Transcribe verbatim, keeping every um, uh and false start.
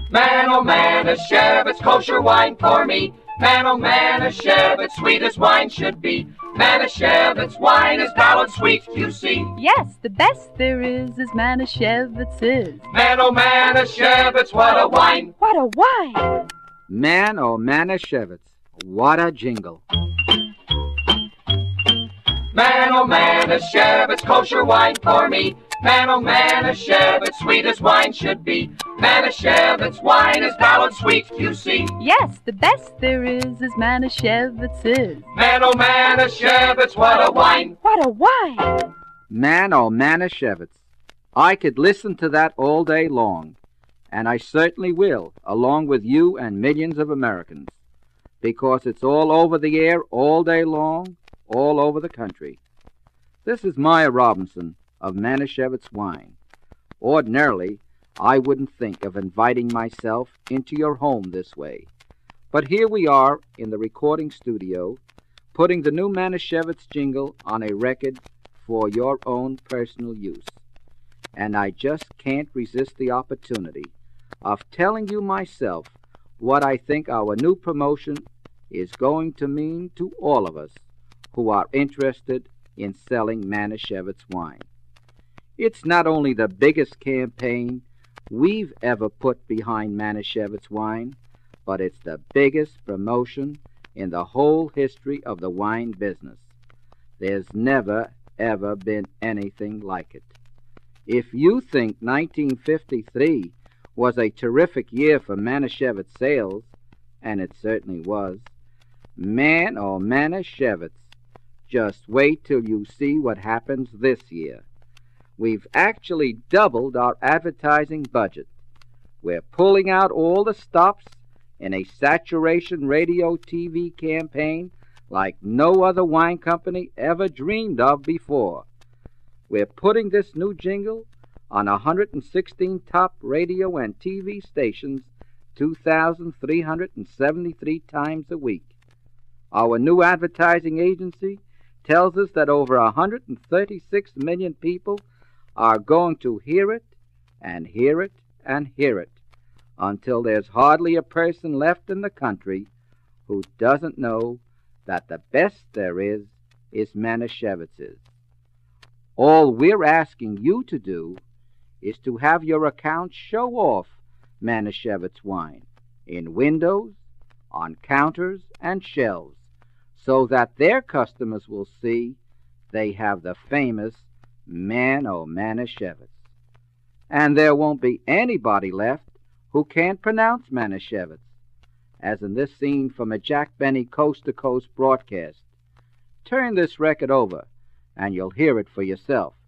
Man, oh Manischewitz, kosher wine for me. Man, oh Manischewitz, sweet as wine should be. Manischewitz wine is ballad sweet, you see. Yes, the best there is is Manishewitz's. Man, oh Manischewitz, what a wine. What a wine! Man, oh Manischewitz, what a jingle. Man, oh Manischewitz, kosher wine for me. Man, oh Manischewitz, sweet as wine should be. Manischewitz wine is ballad sweet, you see. Yes, the best there is is Manishewitz's. Man, oh Manischewitz, what a wine. What a wine! Man, oh Manischewitz, I could listen to that all day long, and I certainly will, along with you and millions of Americans, because it's all over the air all day long, all over the country. This is Maya Robinson of Manischewitz Wine. Ordinarily, I wouldn't think of inviting myself into your home this way, but here we are in the recording studio, putting the new Manischewitz jingle on a record for your own personal use. And I just can't resist the opportunity of telling you myself what I think our new promotion is going to mean to all of us who are interested in selling Manischewitz wine. It's not only the biggest campaign we've ever put behind Manischewitz wine, but it's the biggest promotion in the whole history of the wine business. There's never, ever been anything like it. If you think nineteen fifty-three was a terrific year for Manischewitz sales, and it certainly was, man, oh Manischewitz, just wait till you see what happens this year. We've actually doubled our advertising budget. We're pulling out all the stops in a saturation radio T V campaign like no other wine company ever dreamed of before. We're putting this new jingle on one hundred sixteen top radio and T V stations two thousand three hundred seventy-three times a week. Our new advertising agency tells us that over one hundred thirty-six million people are going to hear it and hear it and hear it until there's hardly a person left in the country who doesn't know that the best there is is Manishewitz's. All we're asking you to do is to have your account show off Manischewitz wine in windows, on counters, and shelves, so that their customers will see they have the famous Man o' Manischewitz. And there won't be anybody left who can't pronounce Manischewitz, as in this scene from a Jack Benny coast-to-coast broadcast. Turn this record over, and you'll hear it for yourself.